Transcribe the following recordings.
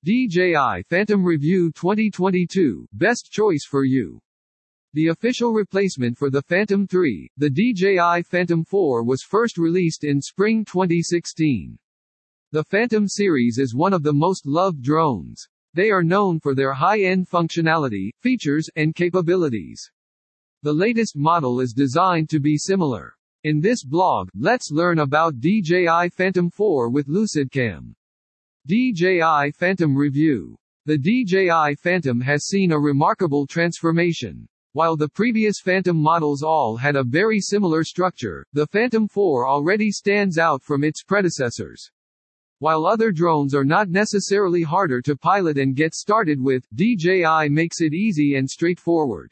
DJI Phantom Review 2022, best choice for you. The official replacement for the Phantom 3, the DJI Phantom 4 was first released in spring 2016. The Phantom series is one of the most loved drones. They are known for their high-end functionality, features, and capabilities. The latest model is designed to be similar. In this blog, let's learn about DJI Phantom 4 with LucidCam. DJI Phantom Review. The DJI Phantom has seen a remarkable transformation. While the previous Phantom models all had a very similar structure, the Phantom 4 already stands out from its predecessors. While other drones are not necessarily harder to pilot and get started with, DJI makes it easy and straightforward.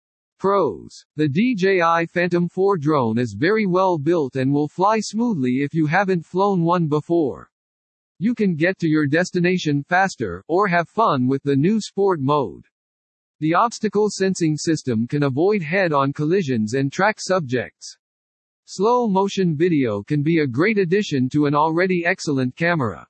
Pros. The DJI Phantom 4 drone is very well built and will fly smoothly if you haven't flown one before. You can get to your destination faster, or have fun with the new sport mode. The obstacle sensing system can avoid head-on collisions and track subjects. Slow motion video can be a great addition to an already excellent camera.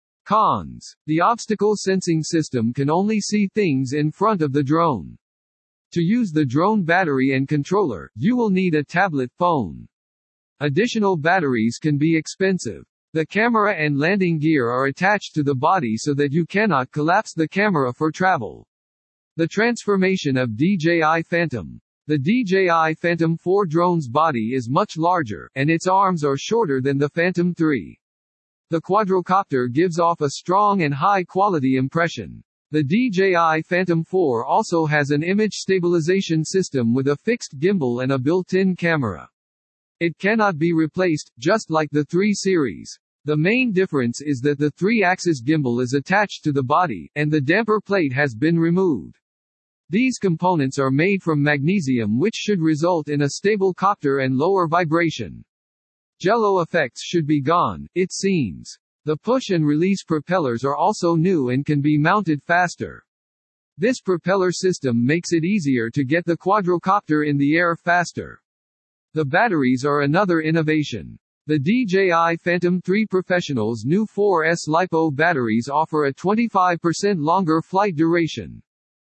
Cons. The obstacle sensing system can only see things in front of the drone. To use the drone battery and controller, you will need a tablet phone. Additional batteries can be expensive. The camera and landing gear are attached to the body so that you cannot collapse the camera for travel. The transformation of DJI Phantom. The DJI Phantom 4 drone's body is much larger, and its arms are shorter than the Phantom 3. The quadrocopter gives off a strong and high-quality impression. The DJI Phantom 4 also has an image stabilization system with a fixed gimbal and a built-in camera. It cannot be replaced, just like the 3 series. The main difference is that the 3-axis gimbal is attached to the body, and the damper plate has been removed. These components are made from magnesium, which should result in a stable copter and lower vibration. Jello effects should be gone, it seems. The push and release propellers are also new and can be mounted faster. This propeller system makes it easier to get the quadrocopter in the air faster. The batteries are another innovation. The DJI Phantom 3 Professional's new 4S LiPo batteries offer a 25% longer flight duration.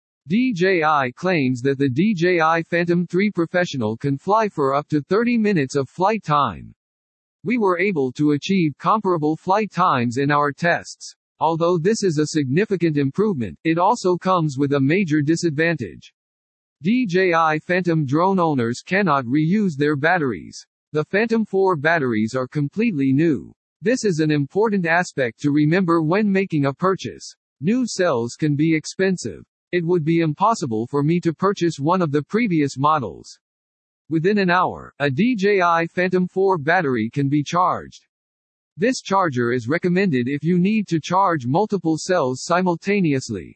DJI claims that the DJI Phantom 3 Professional can fly for up to 30 minutes of flight time. We were able to achieve comparable flight times in our tests. Although this is a significant improvement, it also comes with a major disadvantage. DJI Phantom drone owners cannot reuse their batteries. The Phantom 4 batteries are completely new. This is an important aspect to remember when making a purchase. New cells can be expensive. It would be impossible for me to purchase one of the previous models. Within an hour, a DJI Phantom 4 battery can be charged. This charger is recommended if you need to charge multiple cells simultaneously.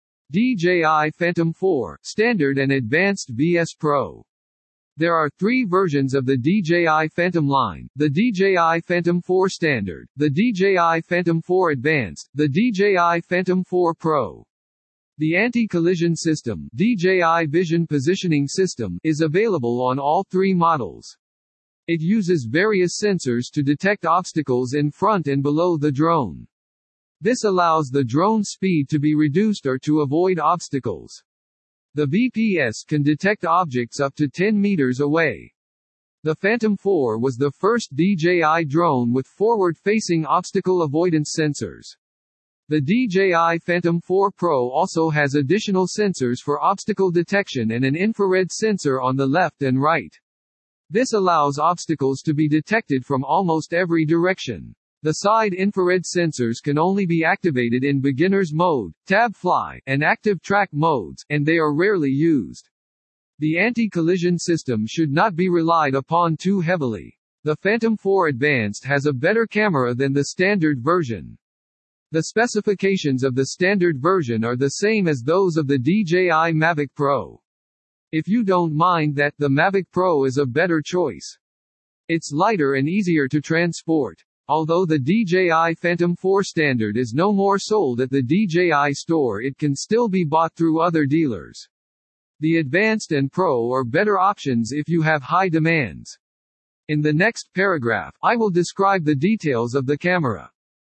DJI Phantom 4, Standard and Advanced VS Pro. There are 3 versions of the DJI Phantom line: the DJI Phantom 4 Standard, the DJI Phantom 4 Advanced, the DJI Phantom 4 Pro. The anti-collision system, DJI Vision Positioning System, is available on all 3 models. It uses various sensors to detect obstacles in front and below the drone. This allows the drone speed to be reduced or to avoid obstacles. The VPS can detect objects up to 10 meters away. The Phantom 4 was the first DJI drone with forward-facing obstacle avoidance sensors. The DJI Phantom 4 Pro also has additional sensors for obstacle detection and an infrared sensor on the left and right. This allows obstacles to be detected from almost every direction. The side infrared sensors can only be activated in beginner's mode, tab fly, and active track modes, and they are rarely used. The anti-collision system should not be relied upon too heavily. The Phantom 4 Advanced has a better camera than the standard version. The specifications of the standard version are the same as those of the DJI Mavic Pro. If you don't mind that, the Mavic Pro is a better choice. It's lighter and easier to transport. Although the DJI Phantom 4 Standard is no more sold at the DJI store, it can still be bought through other dealers. The Advanced and Pro are better options if you have high demands. In the next paragraph, I will describe the details of the camera.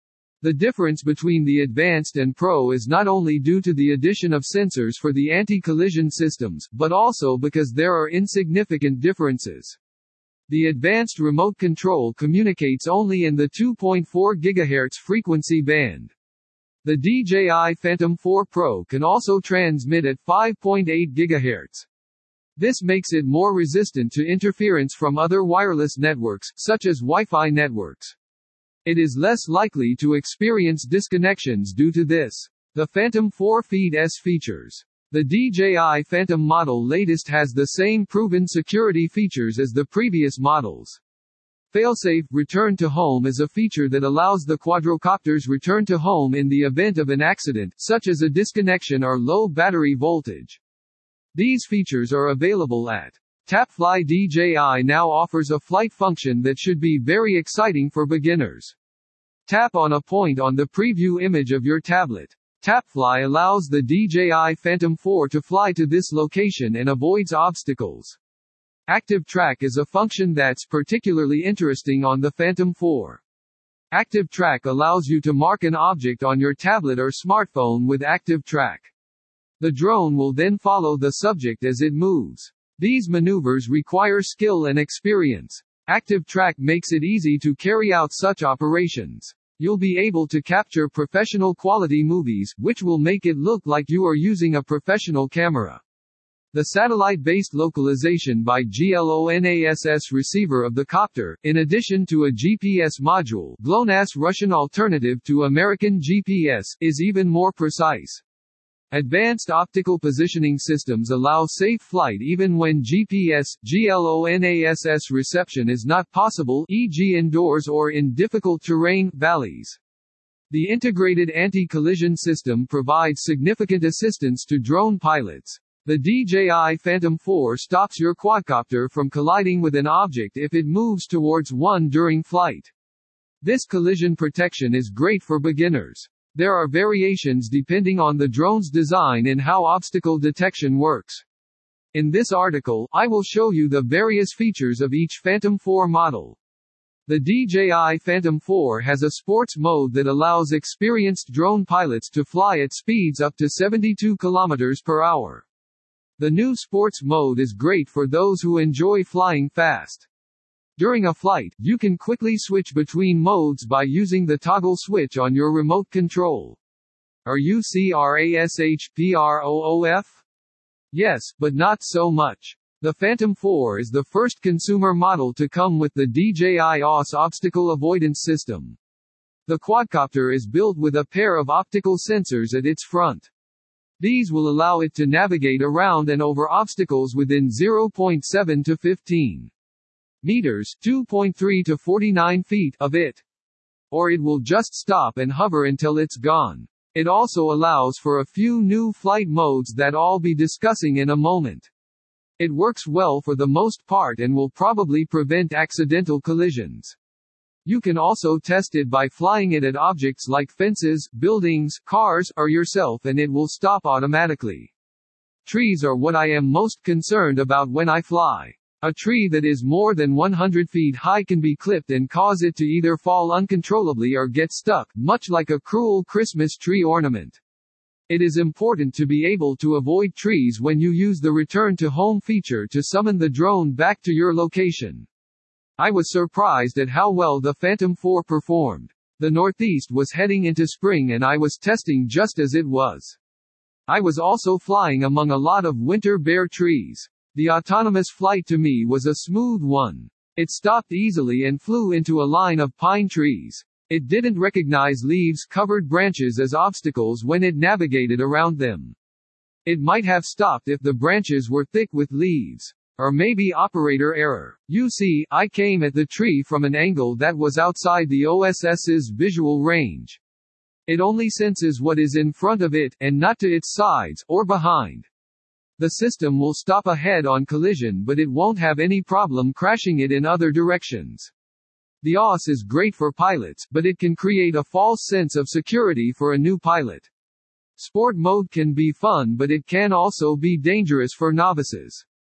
The difference between the Advanced and Pro is not only due to the addition of sensors for the anti-collision systems, but also because there are insignificant differences. The Advanced remote control communicates only in the 2.4 GHz frequency band. The DJI Phantom 4 Pro can also transmit at 5.8 GHz. This makes it more resistant to interference from other wireless networks, such as Wi-Fi networks. It is less likely to experience disconnections due to this. The Phantom 4 Feed-S features. The DJI Phantom model latest has the same proven security features as the previous models. Failsafe return to home is a feature that allows the quadrocopters return to home in the event of an accident, such as a disconnection or low battery voltage. These features are available at TapFly. DJI now offers a flight function that should be very exciting for beginners. Tap on a point on the preview image of your tablet. TapFly allows the DJI Phantom 4 to fly to this location and avoids obstacles. Active Track is a function that's particularly interesting on the Phantom 4. Active Track allows you to mark an object on your tablet or smartphone with Active Track. The drone will then follow the subject as it moves. These maneuvers require skill and experience. Active Track makes it easy to carry out such operations. You'll be able to capture professional quality movies, which will make it look like you are using a professional camera. The satellite-based localization by GLONASS receiver of the copter, in addition to a GPS module, GLONASS Russian alternative to American GPS, is even more precise. Advanced optical positioning systems allow safe flight even when GLONASS reception is not possible, e.g. indoors or in difficult terrain, valleys. The integrated anti-collision system provides significant assistance to drone pilots. The DJI Phantom 4 stops your quadcopter from colliding with an object if it moves towards one during flight. This collision protection is great for beginners. There are variations depending on the drone's design and how obstacle detection works. In this article, I will show you the various features of each Phantom 4 model. The DJI Phantom 4 has a sports mode that allows experienced drone pilots to fly at speeds up to 72 km per hour. The new sports mode is great for those who enjoy flying fast. During a flight, you can quickly switch between modes by using the toggle switch on your remote control. Are you CRASHPROOF? Yes, but not so much. The Phantom 4 is the first consumer model to come with the DJI OS obstacle avoidance system. The quadcopter is built with a pair of optical sensors at its front. These will allow it to navigate around and over obstacles within 0.7 to 15 meters, 2.3 to 49 feet of it. Or it will just stop and hover until it's gone. It also allows for a few new flight modes that I'll be discussing in a moment. It works well for the most part and will probably prevent accidental collisions. You can also test it by flying it at objects like fences, buildings, cars, or yourself, and it will stop automatically. Trees are what I am most concerned about when I fly. A tree that is more than 100 feet high can be clipped and cause it to either fall uncontrollably or get stuck, much like a cruel Christmas tree ornament. It is important to be able to avoid trees when you use the Return to Home feature to summon the drone back to your location. I was surprised at how well the Phantom 4 performed. The Northeast was heading into spring and I was testing just as it was. I was also flying among a lot of winter bare trees. The autonomous flight to me was a smooth one. It stopped easily and flew into a line of pine trees. It didn't recognize leaves-covered branches as obstacles when it navigated around them. It might have stopped if the branches were thick with leaves. Or maybe operator error. You see, I came at the tree from an angle that was outside the OSS's visual range. It only senses what is in front of it, and not to its sides, or behind. The system will stop a head-on collision, but it won't have any problem crashing it in other directions. The OS is great for pilots, but it can create a false sense of security for a new pilot. Sport mode can be fun, but it can also be dangerous for novices.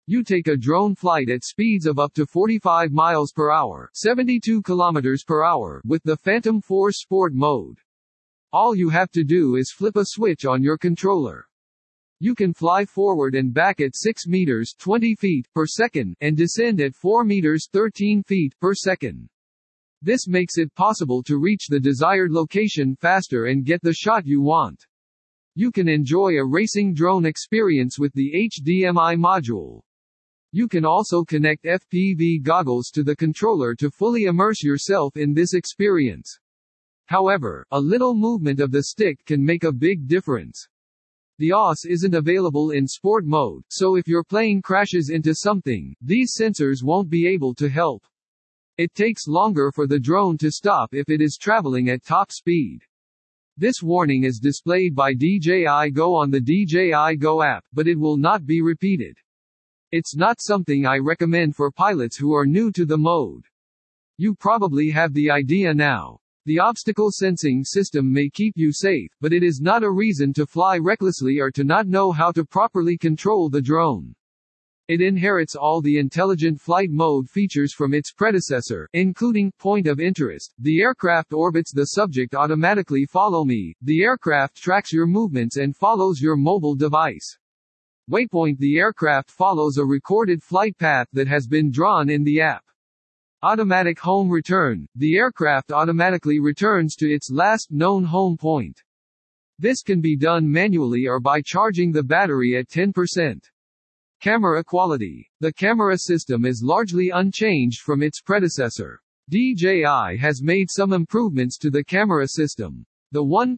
You take a drone flight at speeds of up to 45 miles per hour, 72 kilometers per hour, with the Phantom 4 Sport mode. All you have to do is flip a switch on your controller. You can fly forward and back at 6 meters, 20 feet per second, and descend at 4 meters, 13 feet per second. This makes it possible to reach the desired location faster and get the shot you want. You can enjoy a racing drone experience with the HDMI module. You can also connect FPV goggles to the controller to fully immerse yourself in this experience. However, a little movement of the stick can make a big difference. The OS isn't available in sport mode, so if your plane crashes into something, these sensors won't be able to help. It takes longer for the drone to stop if it is traveling at top speed. This warning is displayed by DJI Go on the DJI Go app, but it will not be repeated. It's not something I recommend for pilots who are new to the mode. You probably have the idea now. The obstacle sensing system may keep you safe, but it is not a reason to fly recklessly or to not know how to properly control the drone. It inherits all the intelligent flight mode features from its predecessor, including point of interest. The aircraft orbits the subject automatically. Follow me. The aircraft tracks your movements and follows your mobile device. Waypoint. The aircraft follows a recorded flight path that has been drawn in the app. Automatic home return. The aircraft automatically returns to its last known home point. This can be done manually or by charging the battery at 10%. Camera quality. The camera system is largely unchanged from its predecessor. DJI has made some improvements to the camera system. The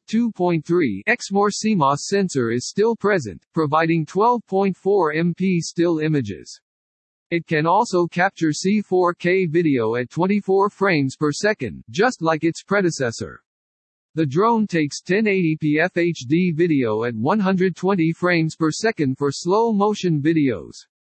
1.2.3x more CMOS sensor is still present, providing 12.4 MP still images. It can also capture C4K video at 24 frames per second, just like its predecessor. The drone takes 1080p FHD video at 120 frames per second for slow motion videos.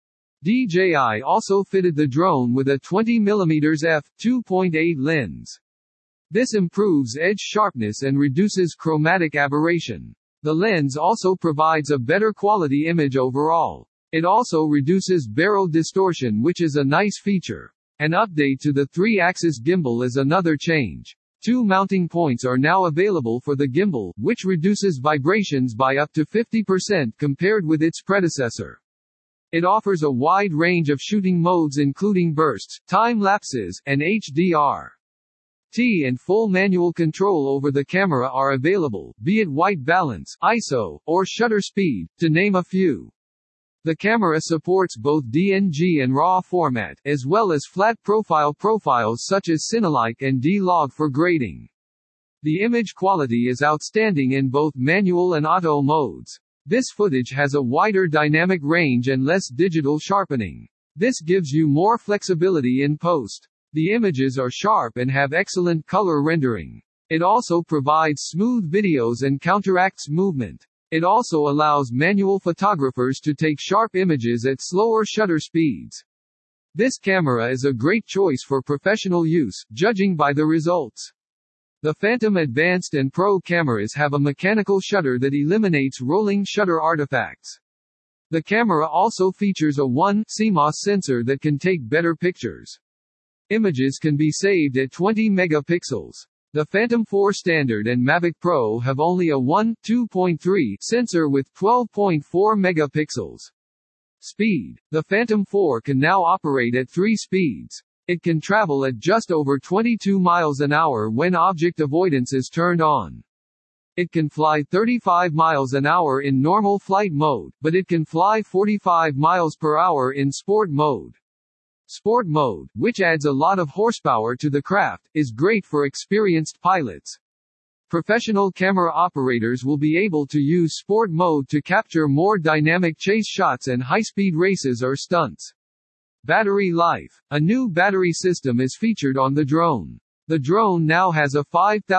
DJI also fitted the drone with a 20mm f2.8 lens. This improves edge sharpness and reduces chromatic aberration. The lens also provides a better quality image overall. It also reduces barrel distortion, which is a nice feature. An update to the 3-axis gimbal is another change. 2 mounting points are now available for the gimbal, which reduces vibrations by up to 50% compared with its predecessor. It offers a wide range of shooting modes including bursts, time-lapses, and HDR. T and full manual control over the camera are available, be it white balance, ISO, or shutter speed, to name a few. The camera supports both DNG and RAW format, as well as flat profile profiles such as Cinelike and D-Log for grading. The image quality is outstanding in both manual and auto modes. This footage has a wider dynamic range and less digital sharpening. This gives you more flexibility in post. The images are sharp and have excellent color rendering. It also provides smooth videos and counteracts movement. It also allows manual photographers to take sharp images at slower shutter speeds. This camera is a great choice for professional use, judging by the results. The Phantom Advanced and Pro cameras have a mechanical shutter that eliminates rolling shutter artifacts. The camera also features a 1 CMOS sensor that can take better pictures. Images can be saved at 20 megapixels. The Phantom 4 Standard and Mavic Pro have only a 1.2.3 sensor with 12.4 megapixels. Speed. The Phantom 4 can now operate at 3 speeds. It can travel at just over 22 miles an hour when object avoidance is turned on. It can fly 35 miles an hour in normal flight mode, but it can fly 45 miles per hour in sport mode. Sport mode, which adds a lot of horsepower to the craft, is great for experienced pilots. Professional camera operators will be able to use sport mode to capture more dynamic chase shots and high-speed races or stunts. Battery life. A new battery system is featured on the drone. The drone now has a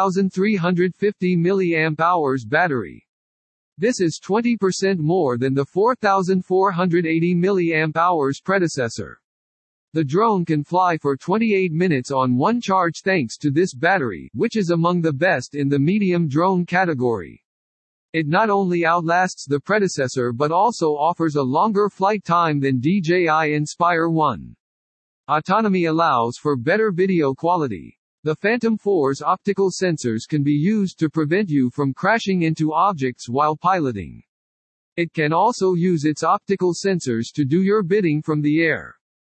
5,350 mAh battery. This is 20% more than the 4,480 mAh predecessor. The drone can fly for 28 minutes on one charge thanks to this battery, which is among the best in the medium drone category. It not only outlasts the predecessor but also offers a longer flight time than DJI Inspire 1. Autonomy allows for better video quality. The Phantom 4's optical sensors can be used to prevent you from crashing into objects while piloting. It can also use its optical sensors to do your bidding from the air.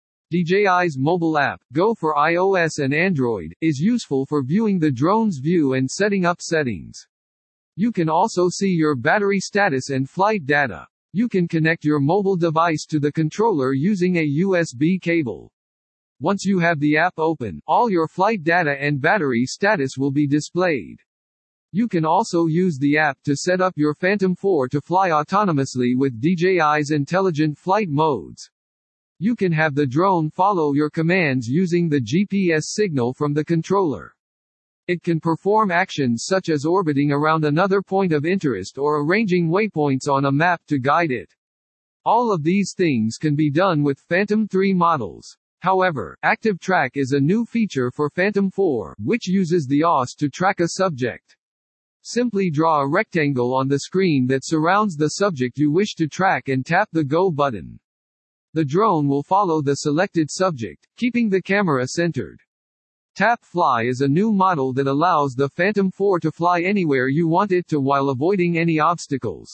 DJI's mobile app, Go for iOS and Android, is useful for viewing the drone's view and setting up settings. You can also see your battery status and flight data. You can connect your mobile device to the controller using a USB cable. Once you have the app open, all your flight data and battery status will be displayed. You can also use the app to set up your Phantom 4 to fly autonomously with DJI's intelligent flight modes. You can have the drone follow your commands using the GPS signal from the controller. It can perform actions such as orbiting around another point of interest or arranging waypoints on a map to guide it. All of these things can be done with Phantom 3 models. However, Active Track is a new feature for Phantom 4, which uses the OS to track a subject. Simply draw a rectangle on the screen that surrounds the subject you wish to track and tap the Go button. The drone will follow the selected subject, keeping the camera centered. Tap Fly is a new model that allows the Phantom 4 to fly anywhere you want it to while avoiding any obstacles.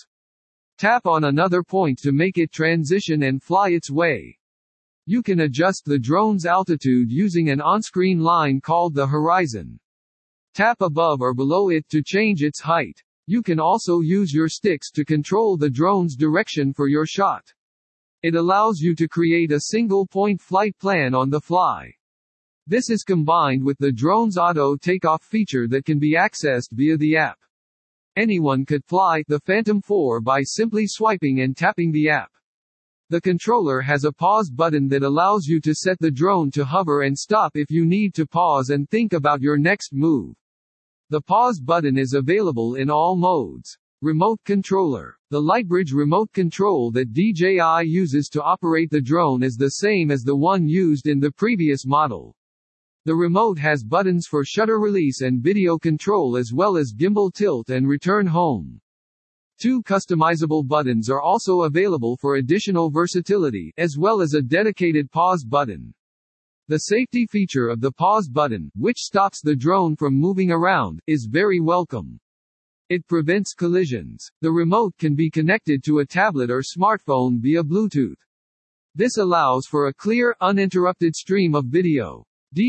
Tap on another point to make it transition and fly its way. You can adjust the drone's altitude using an on-screen line called the horizon. Tap above or below it to change its height. You can also use your sticks to control the drone's direction for your shot. It allows you to create a single-point flight plan on the fly. This is combined with the drone's auto takeoff feature that can be accessed via the app. Anyone could fly the Phantom 4 by simply swiping and tapping the app. The controller has a pause button that allows you to set the drone to hover and stop if you need to pause and think about your next move. The pause button is available in all modes. Remote controller. The Lightbridge remote control that DJI uses to operate the drone is the same as the one used in the previous model. The remote has buttons for shutter release and video control as well as gimbal tilt and return home. 2 customizable buttons are also available for additional versatility, as well as a dedicated pause button. The safety feature of the pause button, which stops the drone from moving around, is very welcome. It prevents collisions. The remote can be connected to a tablet or smartphone via Bluetooth. This allows for a clear, uninterrupted stream of video.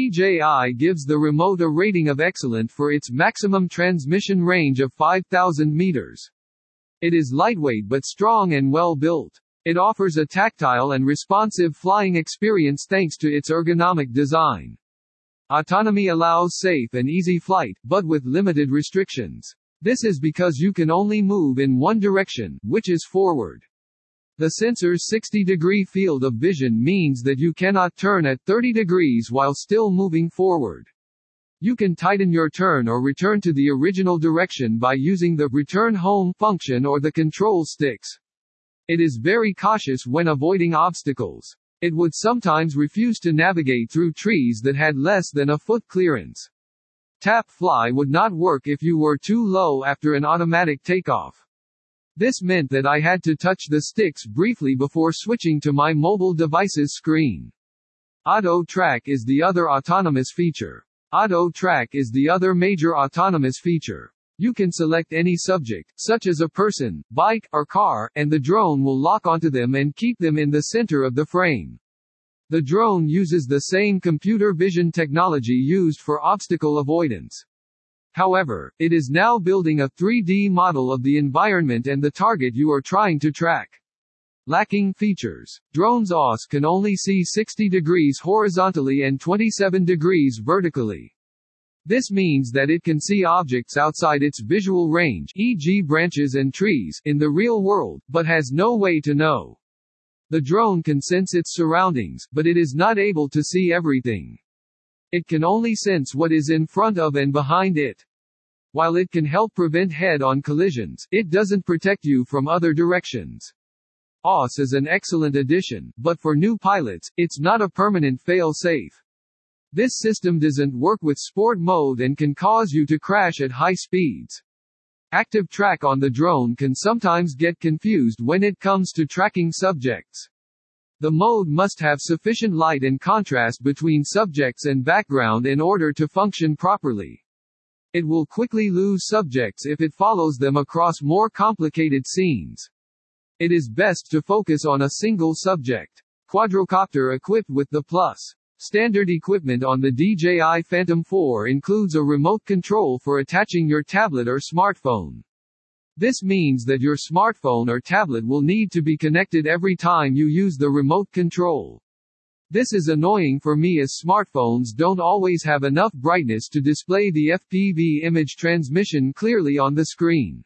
DJI gives the remote a rating of excellent for its maximum transmission range of 5,000 meters. It is lightweight but strong and well built. It offers a tactile and responsive flying experience thanks to its ergonomic design. Autonomy allows safe and easy flight, but with limited restrictions. This is because you can only move in one direction, which is forward. The sensor's 60-degree field of vision means that you cannot turn at 30 degrees while still moving forward. You can tighten your turn or return to the original direction by using the return home function or the control sticks. It is very cautious when avoiding obstacles. It would sometimes refuse to navigate through trees that had less than a foot clearance. Tap Fly would not work if you were too low after an automatic takeoff. This meant that I had to touch the sticks briefly before switching to my mobile device's screen. Auto Track is the other autonomous feature. Auto Track is the other major autonomous feature. You can select any subject, such as a person, bike, or car, and the drone will lock onto them and keep them in the center of the frame. The drone uses the same computer vision technology used for obstacle avoidance. However, it is now building a 3D model of the environment and the target you are trying to track. Lacking features. Drone's OS can only see 60 degrees horizontally and 27 degrees vertically. This means that it can see objects outside its visual range, e.g. branches and trees, in the real world, but has no way to know. The drone can sense its surroundings, but it is not able to see everything. It can only sense what is in front of and behind it. While it can help prevent head-on collisions, it doesn't protect you from other directions. OS is an excellent addition, but for new pilots, it's not a permanent fail-safe. This system doesn't work with sport mode and can cause you to crash at high speeds. Active track on the drone can sometimes get confused when it comes to tracking subjects. The mode must have sufficient light and contrast between subjects and background in order to function properly. It will quickly lose subjects if it follows them across more complicated scenes. It is best to focus on a single subject. Quadrocopter equipped with the Plus. Standard equipment on the DJI Phantom 4 includes a remote control for attaching your tablet or smartphone. This means that your smartphone or tablet will need to be connected every time you use the remote control. This is annoying for me as smartphones don't always have enough brightness to display the FPV image transmission clearly on the screen.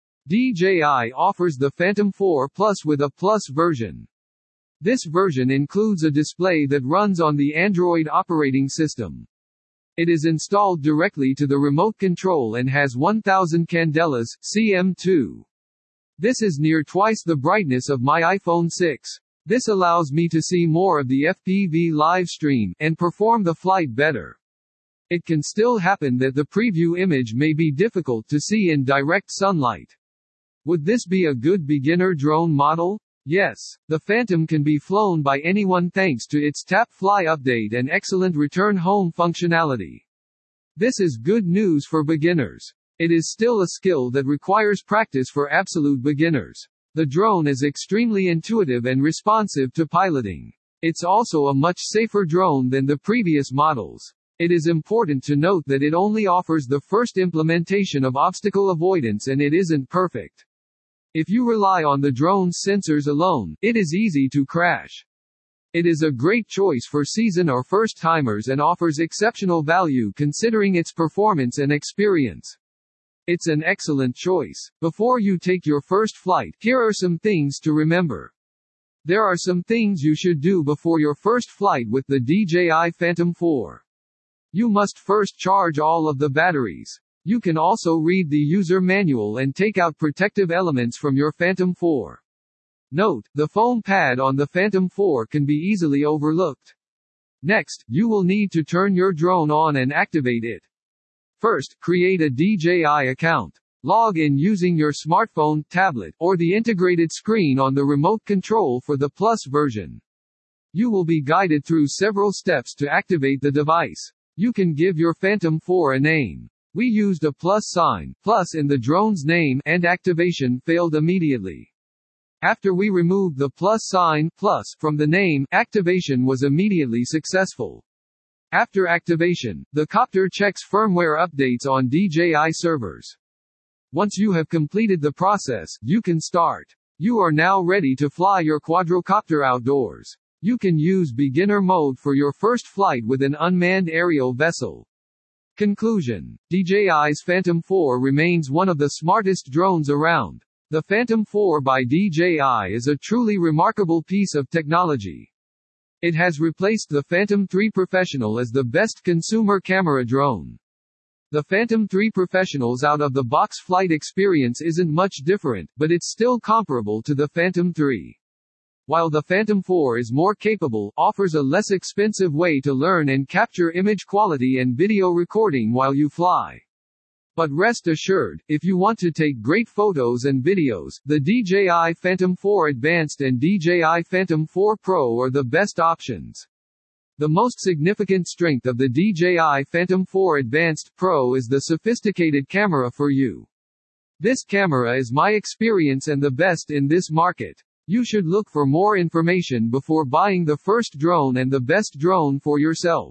DJI offers the Phantom 4 Plus with a Plus version. This version includes a display that runs on the Android operating system. It is installed directly to the remote control and has 1000 candelas, cm2. This is near twice the brightness of my iPhone 6. This allows me to see more of the FPV live stream, and perform the flight better. It can still happen that the preview image may be difficult to see in direct sunlight. Would this be a good beginner drone model? Yes, the Phantom can be flown by anyone thanks to its Tap Fly update and excellent return home functionality. This is good news for beginners. It is still a skill that requires practice for absolute beginners. The drone is extremely intuitive and responsive to piloting. It's also a much safer drone than the previous models. It is important to note that it only offers the first implementation of obstacle avoidance and it isn't perfect. If you rely on the drone's sensors alone, it is easy to crash. It is a great choice for seasoned or first-timers and offers exceptional value considering its performance and experience. It's an excellent choice. Before you take your first flight, here are some things to remember. There are some things you should do before your first flight with the DJI Phantom 4. You must first charge all of the batteries. You can also read the user manual and take out protective elements from your Phantom 4. Note, the foam pad on the Phantom 4 can be easily overlooked. Next, you will need to turn your drone on and activate it. First, create a DJI account. Log in using your smartphone, tablet, or the integrated screen on the remote control for the Plus version. You will be guided through several steps to activate the device. You can give your Phantom 4 a name. We used a plus sign, plus in the drone's name, and activation failed immediately. After we removed the plus sign, plus, from the name, activation was immediately successful. After activation, the copter checks firmware updates on DJI servers. Once you have completed the process, you can start. You are now ready to fly your quadrocopter outdoors. You can use beginner mode for your first flight with an unmanned aerial vessel. Conclusion. DJI's Phantom 4 remains one of the smartest drones around. The Phantom 4 by DJI is a truly remarkable piece of technology. It has replaced the Phantom 3 Professional as the best consumer camera drone. The Phantom 3 Professional's out-of-the-box flight experience isn't much different, but it's still comparable to the Phantom 3. While the Phantom 4 is more capable, offers a less expensive way to learn and capture image quality and video recording while you fly. But rest assured, if you want to take great photos and videos, the DJI Phantom 4 Advanced and DJI Phantom 4 Pro are the best options. The most significant strength of the DJI Phantom 4 Advanced Pro is the sophisticated camera for you. This camera is my experience and the best in this market. You should look for more information before buying the first drone and the best drone for yourself.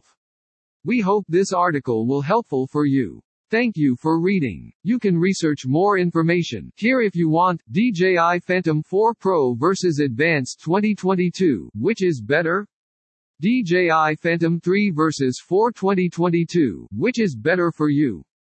We hope this article will helpful for you. Thank you for reading. You can research more information here if you want. DJI Phantom 4 Pro vs Advanced 2022, which is better? DJI Phantom 3 vs 4 2022, which is better for you?